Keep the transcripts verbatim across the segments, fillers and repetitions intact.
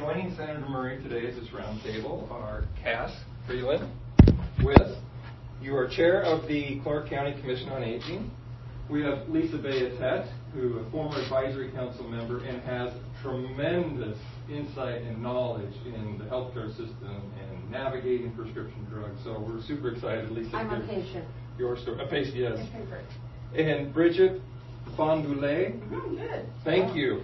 joining Senator Murray today at this roundtable are Cass Freeland with, you are chair of the Clark County Commission on Aging. We have Lisa Bayetet, who is a former advisory council member and has tremendous insight and knowledge in the healthcare system and navigating prescription drugs. So we're super excited, Lisa. I'm a patient. Your story, a patient, yes. Okay, and Bridget Fondoulet. Mm-hmm, good. Thank you.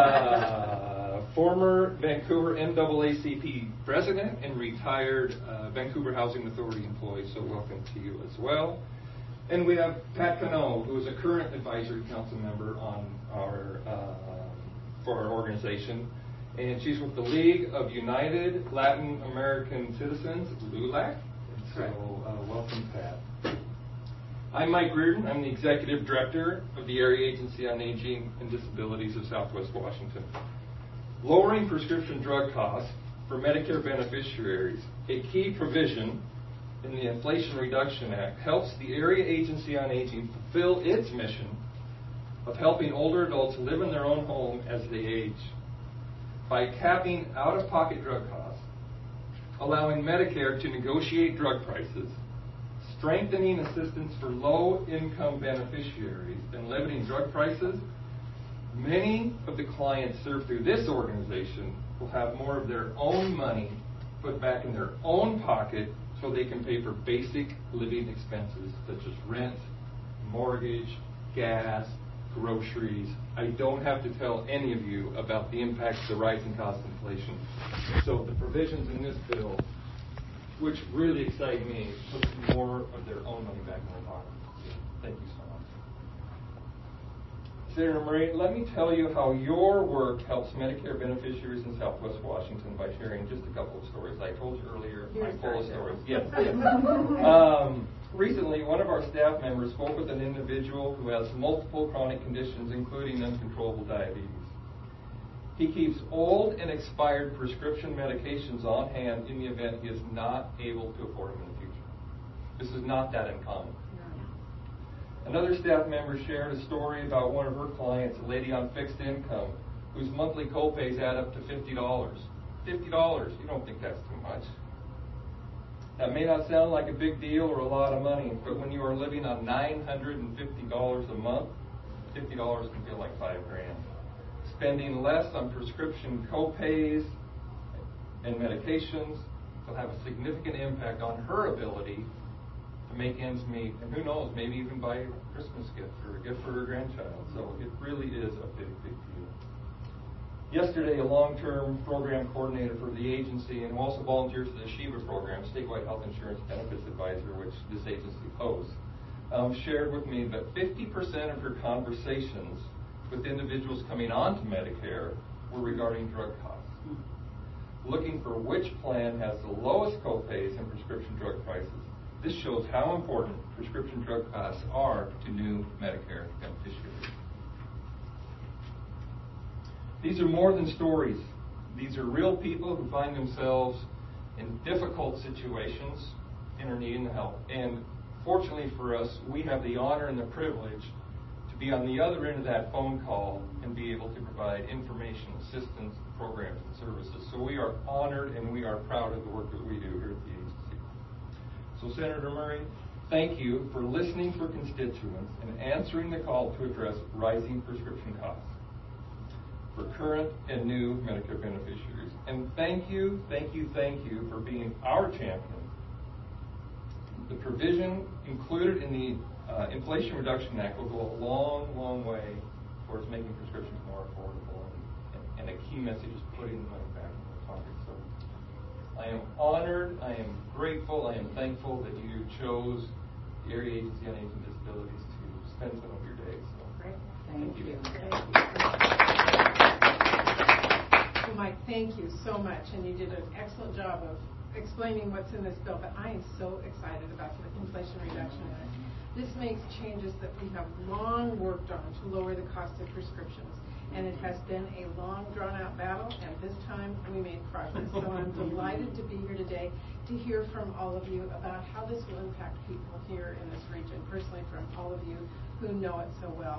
Uh, former Vancouver N double A C P president and retired uh, Vancouver Housing Authority employee. So welcome to you as well. And we have Pat Cano, who is a current advisory council member on our uh, for our organization, and she's with the League of United Latin American Citizens, LULAC. So uh, welcome, Pat. I'm Mike Reardon. I'm the executive director of the Area Agency on Aging and Disabilities of Southwest Washington. Lowering prescription drug costs for Medicare beneficiaries, a key provision in the Inflation Reduction Act, helps the Area Agency on Aging fulfill its mission of helping older adults live in their own home as they age by capping out-of-pocket drug costs, allowing Medicare to negotiate drug prices, strengthening assistance for low-income beneficiaries, and limiting drug prices. Many of the clients served through this organization will have more of their own money put back in their own pocket so they can pay for basic living expenses such as rent, mortgage, gas, groceries. I don't have to tell any of you about the impacts of the rising cost of inflation. So the provisions in this bill, which really excite me, put more of their own money back in their pocket. Thank you so much. Senator Murray, let me tell you how your work helps Medicare beneficiaries in Southwest Washington by sharing just a couple of stories. I told you earlier, I'm full of stories. Yes, yes. um, recently, one of our staff members spoke with an individual who has multiple chronic conditions, including uncontrollable diabetes. He keeps old and expired prescription medications on hand in the event he is not able to afford them in the future. This is not that uncommon. Another staff member shared a story about one of her clients, a lady on fixed income, whose monthly copays add up to fifty dollars. fifty dollars, you don't think that's too much. That may not sound like a big deal or a lot of money, but when you are living on nine hundred fifty dollars a month, fifty dollars can feel like five grand. Spending less on prescription copays and medications will have a significant impact on her ability to make ends meet, and who knows, maybe even buy a Christmas gift or a gift for her grandchild. So it really is a big, big deal. Yesterday, a long-term program coordinator for the agency and who also volunteers for the SHIVA program, Statewide Health Insurance Benefits Advisor, which this agency hosts, um, shared with me that fifty percent of her conversations with individuals coming onto Medicare were regarding drug costs, looking for which plan has the lowest copays and prescription drug prices. This shows how important prescription drug costs are to new Medicare beneficiaries. These are more than stories. These are real people who find themselves in difficult situations and are needing help. And fortunately for us, we have the honor and the privilege to be on the other end of that phone call and be able to provide information, assistance, programs, and services. So we are honored and we are proud of the work that we do here at the agency. So Senator Murray, thank you for listening for constituents and answering the call to address rising prescription costs for current and new Medicare beneficiaries. And thank you, thank you, thank you for being our champion. The provision included in the uh, Inflation Reduction Act will go a long, long way towards making prescriptions more affordable, and, and, and a key message is putting the money back in their pocket. So I am honored, I am grateful, I am thankful that you chose the Area Agency on Aging Disabilities to spend some of your days. So, Great. Thank, thank you. you. Well, Mike, thank you so much, and you did an excellent job of explaining what's in this bill, but I am so excited about the Inflation Reduction Act. This makes changes that we have long worked on to lower the cost of prescriptions. And it has been a long, drawn-out battle, and this time we made progress. So I'm delighted to be here today to hear from all of you about how this will impact people here in this region, personally from all of you who know it so well.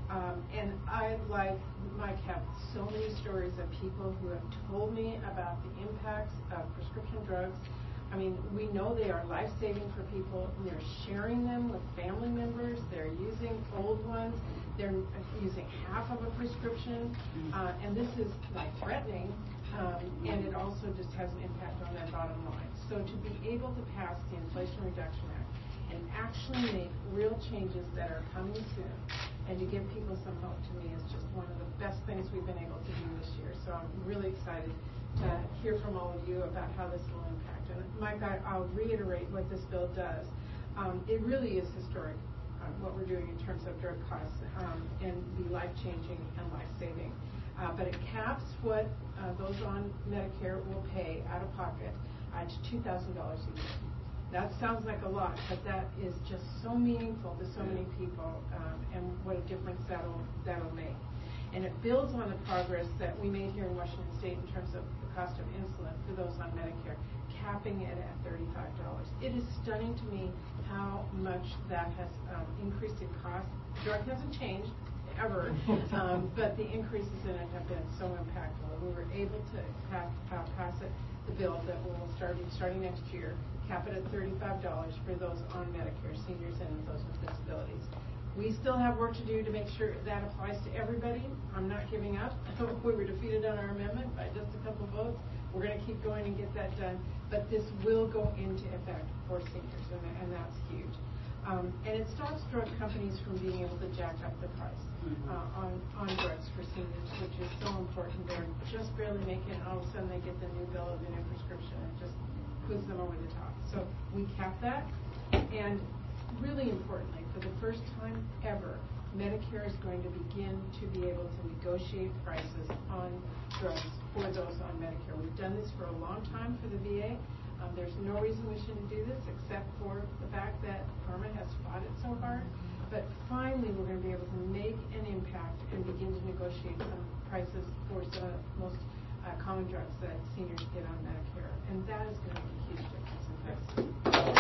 Um, and I, like Mike, have so many stories of people who have told me about the impacts of prescription drugs. I mean, we know they are life-saving for people. They're sharing them with family members. They're using old ones. They're using half of a prescription. Uh, and this is life-threatening. Um, and it also just has an impact on their bottom line. So to be able to pass the Inflation Reduction Act and actually make real changes that are coming soon and to give people some hope, to me, is just one of the best things we've been able to do this year. So I'm really excited to hear from all of you about how this will impact. And Mike, I, I'll reiterate what this bill does. Um, it really is historic, uh, what we're doing in terms of drug costs, um, and be life-changing and life-saving. Uh, but it caps what uh, those on Medicare will pay out of pocket uh, to two thousand dollars a year. That sounds like a lot, but that is just so meaningful to so many people, um, and what a difference that'll that'll make. And it builds on the progress that we made here in Washington State in terms of the cost of insulin for those on Medicare, capping it at thirty-five dollars. It is stunning to me how much that has um, increased in cost. The drug hasn't changed ever, um, but the increases in it have been so impactful. We were able to have, uh, pass it, the bill that will start starting next year, cap it at thirty-five dollars for those on Medicare, seniors and those with disabilities. We still have work to do to make sure that applies to everybody. I'm not giving up. We were defeated on our amendment by just a couple votes. We're going to keep going and get that done. But this will go into effect for seniors, and, and that's huge. Um, and it stops drug companies from being able to jack up the price uh, on, on drugs for seniors, which is so important. They're just barely making it. All of a sudden they get the new bill of the new prescription. It just puts them over the top. So we cap that. And really importantly, for the first time ever, Medicare is going to begin to be able to negotiate prices on drugs for those on Medicare. We've done this for a long time for the V A. Um, there's no reason we shouldn't do this except for the fact that PhRMA has fought it so hard. But finally, we're going to be able to make an impact and begin to negotiate some prices for some of the most uh, common drugs that seniors get on Medicare. And that is going to make a huge difference in pricing.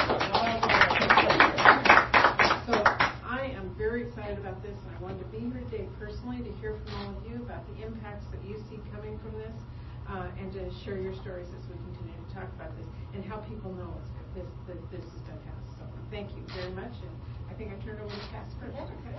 So I am very excited about this, and I wanted to be here today personally to hear from all of you about the impacts that you see coming from this, uh, and to share your stories as we continue to talk about this, and how people know it's this, that this has been passed. So thank you very much, and I think I turned over to Cass first. Okay.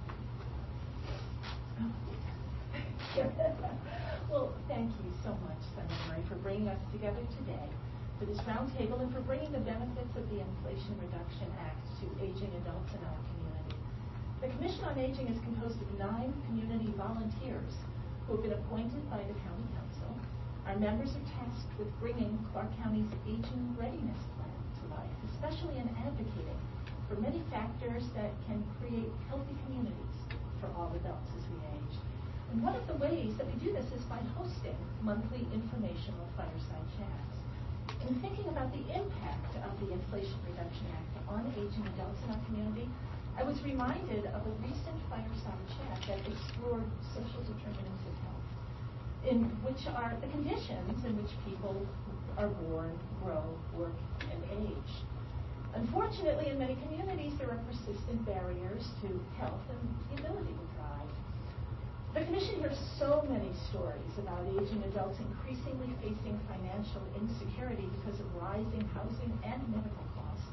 Well, thank you so much, Senator Murray, for bringing us together today for this roundtable and for bringing the benefits of the Inflation Reduction Act to aging adults in our community. The Commission on Aging is composed of nine community volunteers who have been appointed by the County Council. Our members are tasked with bringing Clark County's Aging Readiness Plan to life, especially in advocating for many factors that can create healthy communities for all adults as we age. And one of the ways that we do this is by hosting monthly informational fireside chats. In thinking about the impact of the Inflation Reduction Act on aging adults in our community, I was reminded of a recent fireside chat that explored social determinants of health, in which are the conditions in which people are born, grow, work, and age. Unfortunately, in many communities, there are persistent barriers to health and the ability to thrive. The Commission hears so many stories about aging adults increasingly facing financial insecurity because of rising housing and medical costs.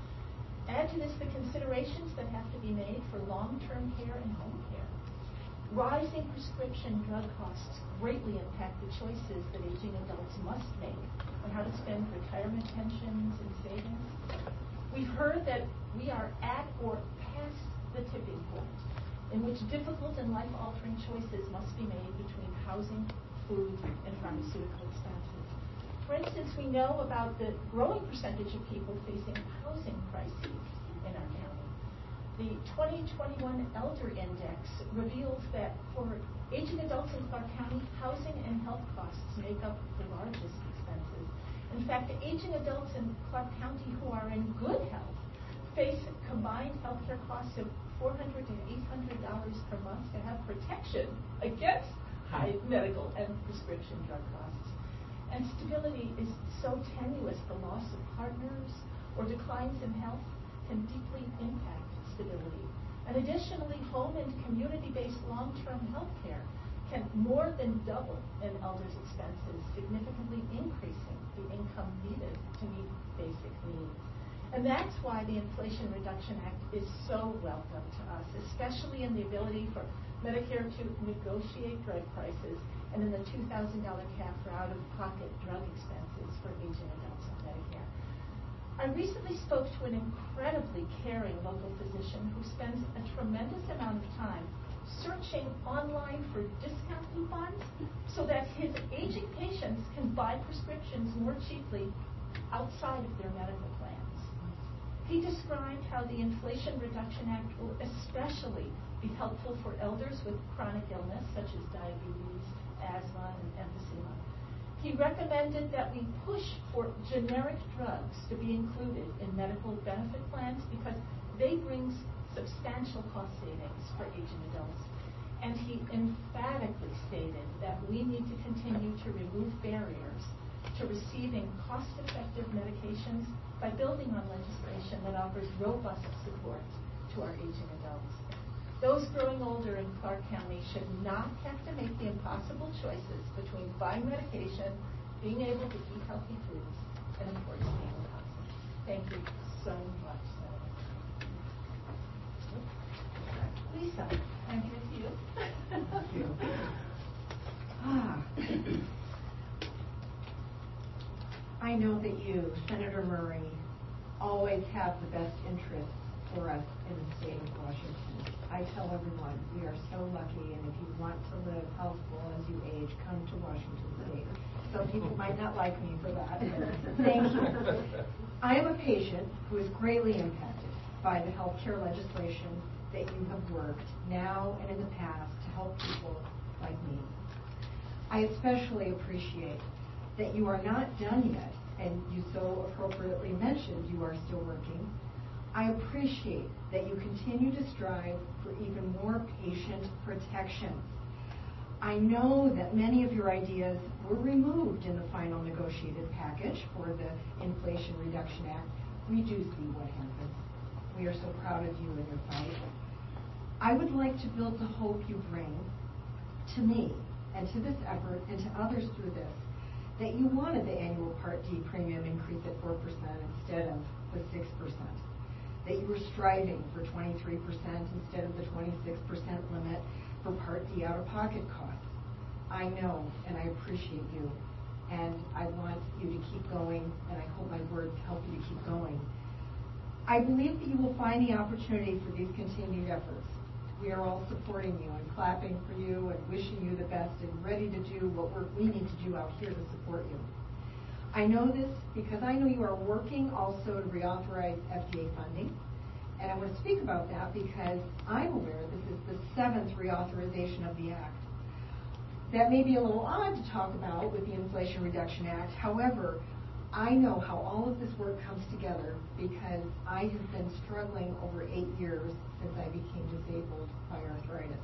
Add to this the considerations that have to be made for long-term care and home care. Rising prescription drug costs greatly impact the choices that aging adults must make on how to spend retirement pensions and savings. We've heard that we are at or past the tipping point in which difficult and life-altering choices must be made between housing, food, and pharmaceutical expenses. For instance, we know about the growing percentage of people facing housing crises in our county. The twenty twenty-one Elder Index reveals that for aging adults in Clark County, housing and health costs make up the largest expenses. In fact, aging adults in Clark County who are in good health face combined health care costs of four hundred dollars to eight hundred dollars per month to have protection against high medical and prescription drug costs. And stability is so tenuous, the loss of partners or declines in health can deeply impact stability. And additionally, home and community-based long-term health care can more than double an elder's expenses, significantly increasing the income needed to meet basic needs. And that's why the Inflation Reduction Act is so welcome to us, especially in the ability for Medicare to negotiate drug prices and in the two thousand dollars cap for out-of-pocket drug expenses for aging adults on Medicare. I recently spoke to an incredibly caring local physician who spends a tremendous amount of time searching online for discount coupons so that his aging patients can buy prescriptions more cheaply outside of their medical plans. He described how the Inflation Reduction Act will especially be helpful for elders with chronic illness such as diabetes, asthma, and emphysema. He recommended that we push for generic drugs to be included in medical benefit plans because they bring substantial cost savings for aging adults. And he emphatically stated that we need to continue to remove barriers to receiving cost-effective medications by building on legislation that offers robust support to our aging adults. Those growing older in Clark County should not have to make the impossible choices between buying medication, being able to eat healthy foods, and of course being in housing. Thank you so much, Senator. Lisa, I'm here to you. Thank you. Ah. I know that you, Senator Murray, always have the best interests for us in the state of Washington. I tell everyone, we are so lucky, and if you want to live healthful as you age, come to Washington State. Some people might not like me for that, but thank you. I am a patient who is greatly impacted by the health care legislation that you have worked now and in the past to help people like me. I especially appreciate that you are not done yet, and you so appropriately mentioned you are still working. I appreciate that you continue to strive for even more patient protections. I know that many of your ideas were removed in the final negotiated package for the Inflation Reduction Act. We do see what happens. We are so proud of you and your fight. I would like to build the hope you bring to me and to this effort and to others through this, that you wanted the annual Part D premium increase at four percent instead of the six percent. That you were striving for twenty-three percent instead of the twenty-six percent limit for Part D out-of-pocket costs. I know and I appreciate you, and I want you to keep going, and I hope my words help you to keep going. I believe that you will find the opportunity for these continued efforts. We are all supporting you and clapping for you and wishing you the best and ready to do what we're, we need to do out here to support you. I know this because I know you are working also to reauthorize F D A funding, and I want to speak about that because I'm aware this is the seventh reauthorization of the Act. That may be a little odd to talk about with the Inflation Reduction Act. However, I know how all of this work comes together because I have been struggling over eight years since I became disabled by arthritis.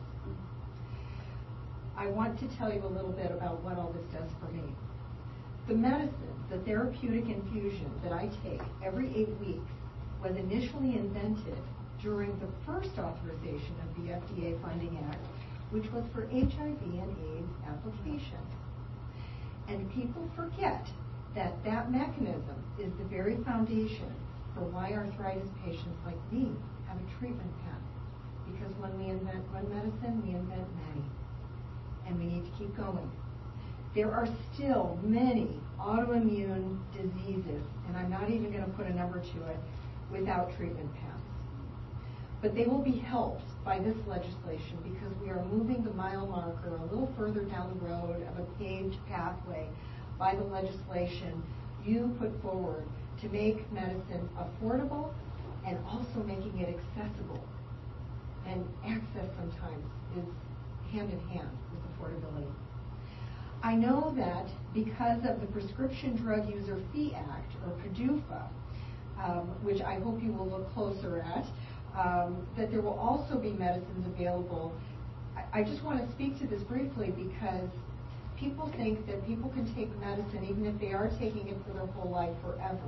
I want to tell you a little bit about what all this does for me. The medicine, the therapeutic infusion that I take every eight weeks was initially invented during the first authorization of the F D A Funding Act, which was for H I V and AIDS applications. And people forget that that mechanism is the very foundation for why arthritis patients like me have a treatment path. Because when we invent one medicine, we invent many. And we need to keep going. There are still many autoimmune diseases, and I'm not even going to put a number to it, without treatment paths. But they will be helped by this legislation because we are moving the mile marker a little further down the road of a paved pathway by the legislation you put forward to make medicine affordable and also making it accessible. And access sometimes is hand in hand with affordability. I know that because of the Prescription Drug User Fee Act, or PDUFA, um, which I hope you will look closer at, um, that there will also be medicines available. I, I just want to speak to this briefly because people think that people can take medicine even if they are taking it for their whole life forever.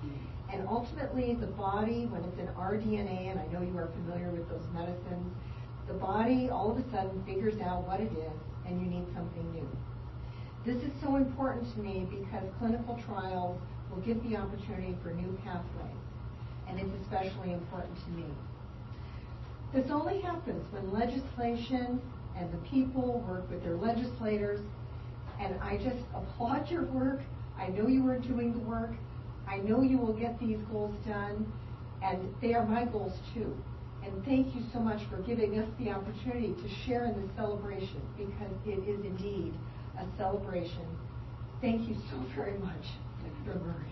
And ultimately, the body, when it's in our D N A, and I know you are familiar with those medicines, the body all of a sudden figures out what it is, and you need something new. This is so important to me because clinical trials will give the opportunity for new pathways, and it's especially important to me. This only happens when legislation and the people work with their legislators, and I just applaud your work. I know you are doing the work. I know you will get these goals done, and they are my goals too. And thank you so much for giving us the opportunity to share in this celebration, because it is indeed a celebration. Thank you so very much, Senator Murray.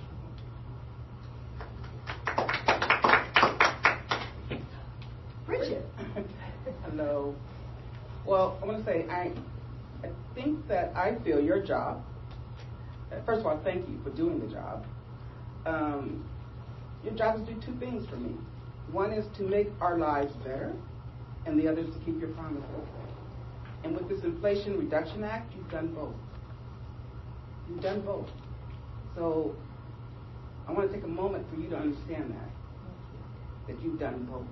Bridget. Hello. Well, I want to say I, I think that I feel your job. First of all, thank you for doing the job. Um, your job is to do two things for me. One is to make our lives better, and the other is to keep your promises. And with this Inflation Reduction Act, you've done both. You've done both. So I want to take a moment for you to understand that, that you've done both.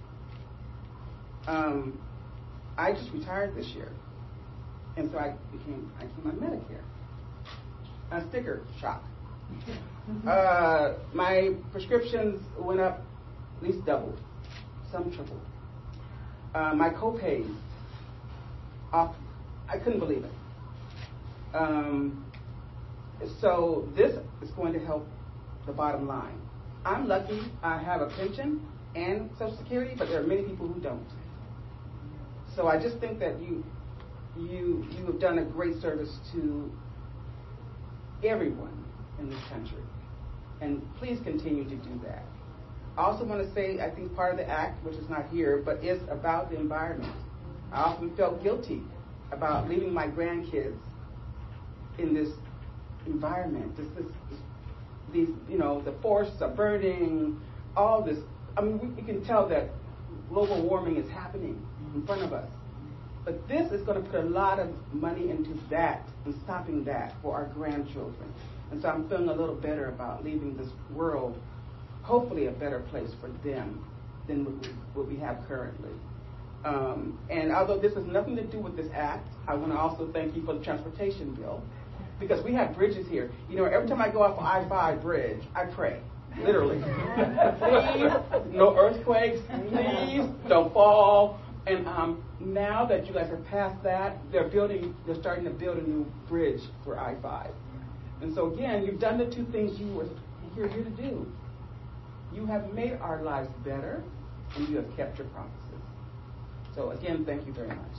Um, I just retired this year, and so I became I came on Medicare. A sticker shock. Uh, my prescriptions went up, at least doubled, some tripled. Uh, my copays, off, I couldn't believe it. Um, so this is going to help the bottom line. I'm lucky I have a pension and Social Security, but there are many people who don't. So I just think that you, you, you have done a great service to everyone in this country, and please continue to do that. I also want to say, I think part of the act, which is not here, but is about the environment. I often felt guilty about leaving my grandkids in this environment. This, this, this, these, you know, the forests are burning, all this. I mean, we, we can tell that global warming is happening in front of us. But this is going to put a lot of money into that and stopping that for our grandchildren. And so I'm feeling a little better about leaving this world, hopefully a better place for them than what we, what we have currently. Um, and although this has nothing to do with this act, I want to also thank you for the transportation bill, because we have bridges here. You know, every time I go off the I five bridge, I pray, literally. Please, no earthquakes, please don't fall. And um, now that you guys have passed that, they're building, they're starting to build a new bridge for I five. And so again, you've done the two things you were here, here to do. You have made our lives better, and you have kept your promises. So again, thank you very much.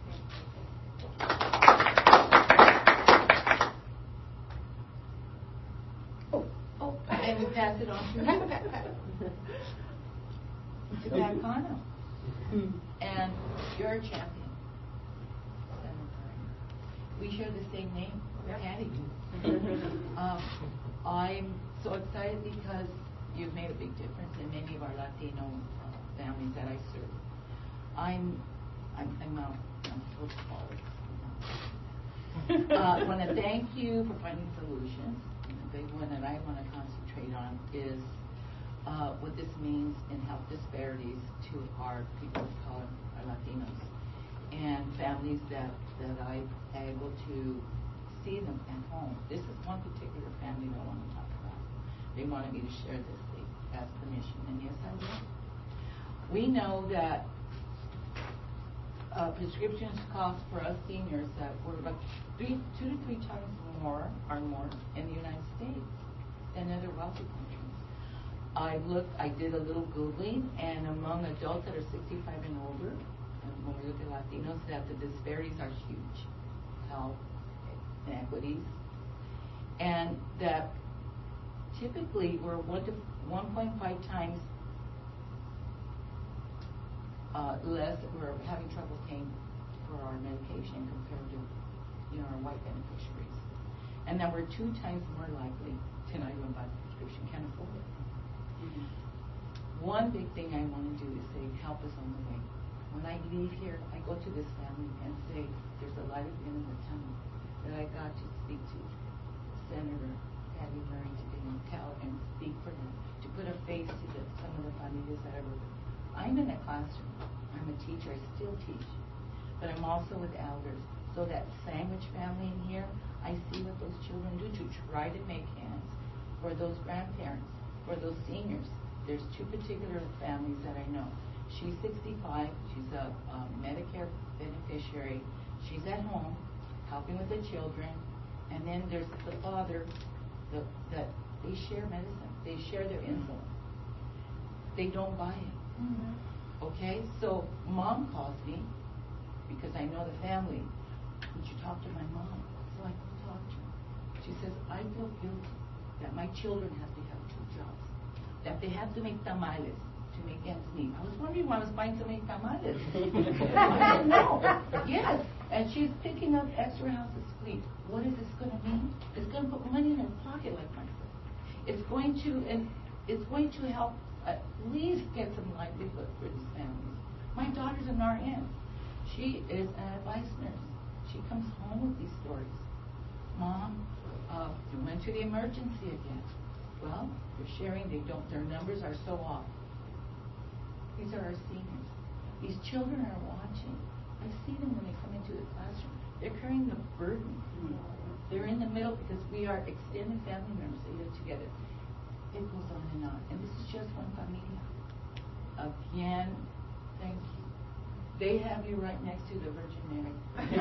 Oh, oh, and we pass it on to to Pat Cano. And you're a champion, Senator. We share the same name, Patty. um, I'm so excited because you've made a big difference in many of our Latino uh, families that I serve. I'm, I'm, I'm out. I'm full of politics. uh, I want to thank you for finding solutions. And the big one that I want to concentrate on is uh, what this means in health disparities to our people of color, our Latinos, and families that, that I'm able to see them at home. This is one particular family that I want to talk about. They wanted me to share this. They asked permission, and yes, I will. We know that uh, prescriptions cost for us seniors that were about three, two to three times more or more in the United States than other wealthy countries. I looked, I did a little Googling, and among adults that are sixty-five and older, and when we look at Latinos, that the disparities are huge. Health inequities, and that typically we're one to one point five times uh, less. We're having trouble paying for our medication compared to, you know, our white beneficiaries, and that we're two times more likely to not even buy the prescription, can't afford it. Mm-hmm. One big thing I want to do is say, help us on the way. When I leave here, I go to this family and say, there's a light at the end of the tunnel that I got to speak to Senator Patty Murray today and tell and speak for them, to put a face to the, some of the families that I work with. I'm in a classroom. I'm a teacher. I still teach. But I'm also with elders. So that sandwich family in here, I see what those children do to try to make ends for those grandparents, for those seniors. There's two particular families that I know. She's sixty-five. She's a, a Medicare beneficiary. She's at home helping with the children. And then there's the father the, that they share medicine. They share their insulin. They don't buy it. Mm-hmm. Okay? So mom calls me because I know the family. Would you talk to my mom? So I go talk to her. She says, I feel guilty that my children have to have two jobs, that they have to make tamales to make ends meet. I was wondering why I was buying so many tamales. I said, no. Yes. And she's picking up extra houses fleet. What is this going to mean? It's going to put money in her pocket, like my son. It's going to, and it's going to help at least get some livelihood for these families. My daughter's an R N. She is an advice nurse. She comes home with these stories. Mom, uh, you went to the emergency again. Well, they're sharing, they don't, their numbers are so off. These are our seniors. These children are watching. I see them when they come into the classroom. They're carrying the burden. They're in the middle because we are extended family members. They live together. It goes on and on. And this is just one familia. Again, thank you. They have you right next to the Virgin Mary.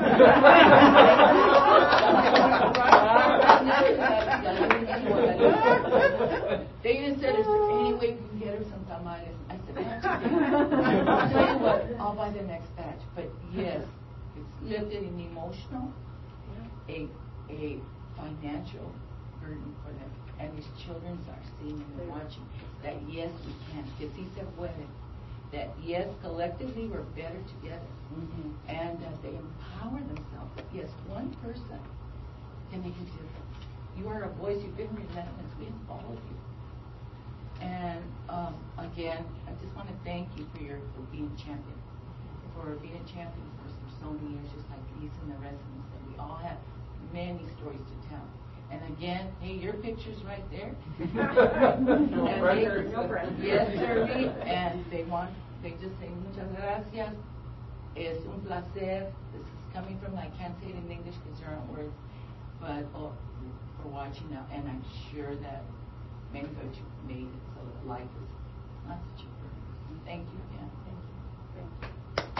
They even said, is there any way we can get her some tamales? I said, I'll tell you what, I'll buy the next batch. But yes, it's lifted in emotional, a a financial burden for them. And these children are seeing and watching that yes, we can. Que si se puede. That yes, collectively we're better together, mm-hmm. and that they empower themselves. Yes, one person can make a difference. You are a voice. You've been relentless. We have followed you. And um, again, I just want to thank you for your for being champion, for being a champion for us for so many years, just like Lisa and the residents. And we all have many stories to tell. And again, hey, your picture's right there. No pressure. No pressure. Yes, sir. And they want, they just say, muchas gracias. Es un placer. This is coming from, I can't say it in English because there aren't words, but oh, for watching now. And I'm sure that many of you made it so that life is not such a burden. Thank you again. Thank you. Thank you.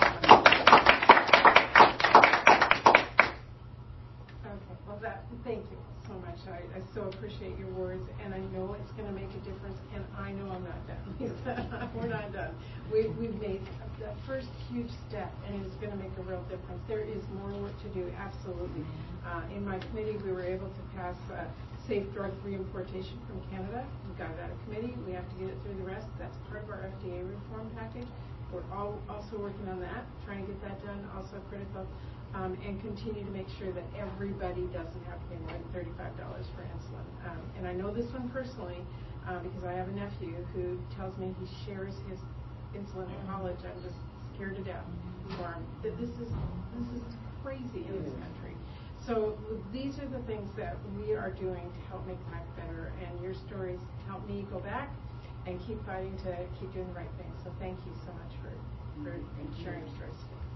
Okay, well, that, thank you so much. I, I so appreciate your words, and I know it's going to make a difference, and I know I'm not done, Lisa. We're not done. We, we've made the first huge step, and it's going to make a real difference. There is more work to do, absolutely. Uh, in my committee, we were able to pass uh, safe drug reimportation from Canada. We got it out of committee. We have to get it through the rest. That's part of our F D A reform package. We're all also working on that, trying to get that done, also critical. Um, and continue to make sure that everybody doesn't have to pay more than thirty-five dollars for insulin. Um, and I know this one personally uh, because I have a nephew who tells me he shares his insulin in college. I'm just scared to death for him. That this is this is crazy in this country. So these are the things that we are doing to help make life better. And your stories help me go back and keep fighting to keep doing the right thing. So thank you so much for, for sharing your stories today.